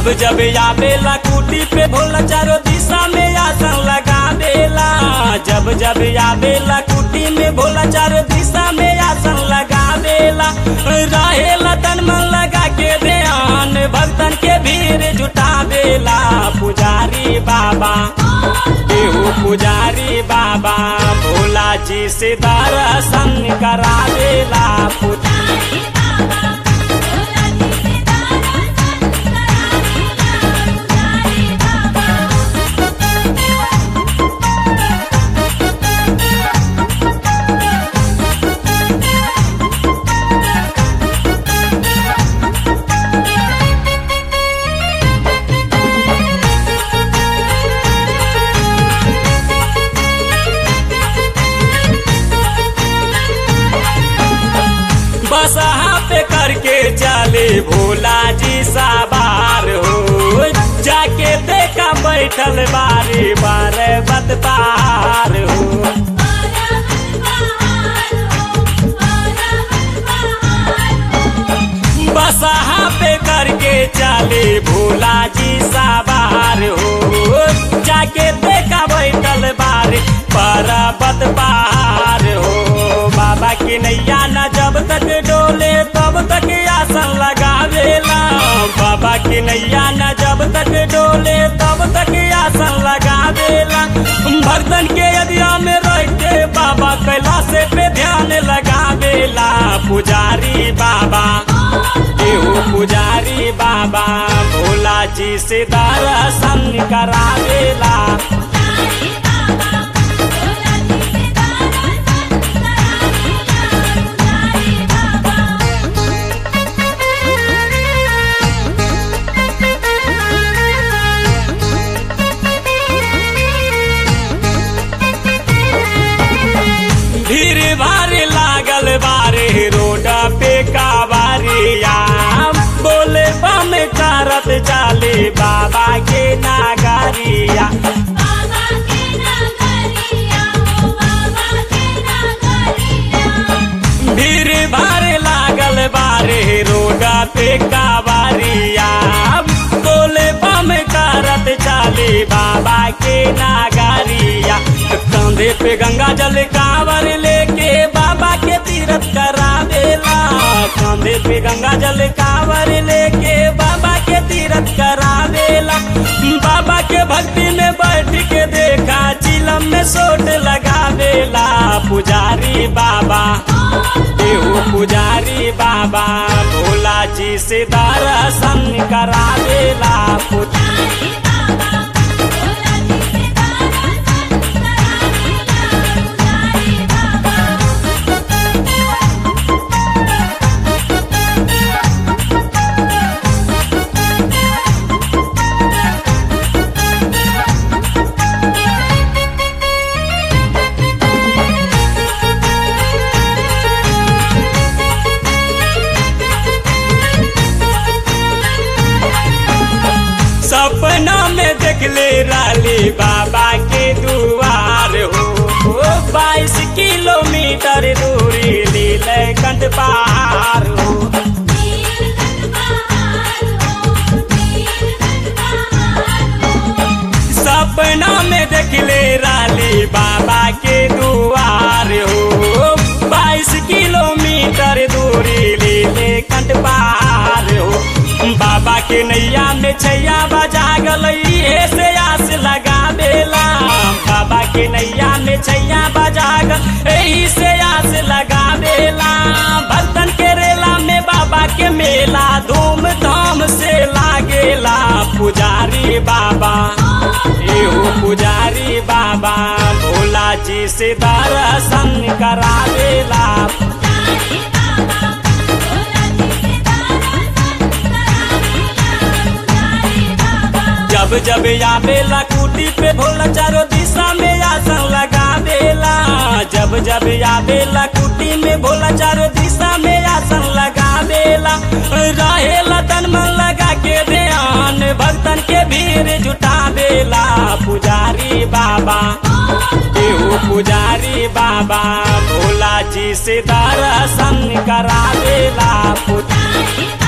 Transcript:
जब आवेला कुटी पे भोला चारों दिशा में आसन लगावेला। जब आवेला कुटी में भोला चारों दिशा में आसन लगावेला। रहेला तन मन लगा के ध्यान भक्तन के भीड़ जुटावेला। पुजारी बाबा एहो पुजारी बाबा भोला जी से दर्शन करावेला। पुजारी बाबा भोला जी से दर्शन बसहा पे करके चले भोला जी सवार हो। जाके देखा बैठल बारी बार बत पार हो। बसहा पे करके चले भोला जी सवार हो। जाके देखा बैठल बारी पर्वत पार हो। बाबा की नैया न जब तक डोले तब तक आसन लगावेला। बाबा की नैया न जब तक डोले तब तक आसन लगावेला। भक्तन के यदिया में रह के बाबा कैलाश पे ध्यान लगावेला। पुजारी बाबा एहो पुजारी बाबा भोला जी से दर्शन करावेला। भीड़ भारी लागल बारे रोड पे कावरिया। बोले बम करत चाले बाबा के नागरिया। भीड़ भारी लागल बारे रोड पे कावरिया। बोले बम करत चाले बाबा के नागरिया। कंधे पे गंगा जल कांवर लेके बाबा के तीरथ करावेला। कंधे पे गंगा जल कांवर लेके बाबा के तीरथ करावेला। बाबा के भक्ति में बैठ के देखा चिलम में सोट लगावेला। पुजारी बाबा एहो पुजारी बाबा भोला जी से दर्शन करावेला। पुजारी बाबा भोला जी से सपना में देखले राली बाबा के दुआर हो। 22 किलोमीटर दूरी नीलकंठ पहाड़ हो। सपना में देखले राली बाबा के दुआर हो। 22 किलोमीटर दूरी नीलकंठ पहाड़ हो। बाबा के नैया में छैया बजा गलई से आस लगावेला। बाबा के नैया में छैया बजा गई से आस लगावेला। भक्तन के रेला में बाबा के मेला धूम धाम से लागेला। पुजारी बाबा एहो पुजारी बाबा भोला जी से दर्शन करावेला। जब आवेला कुटी पे भोला चारों दिशा में आसन लगावेला। जब आवेला कुटी में भोला चारों दिशा में आसन लगावेला। रहेला तन मन लगा के ध्यान भक्तन के भीड़ जुटावेला। पुजारी बाबा एहो पुजारी बाबा भोला जी से दर्शन करावेला। पुजारी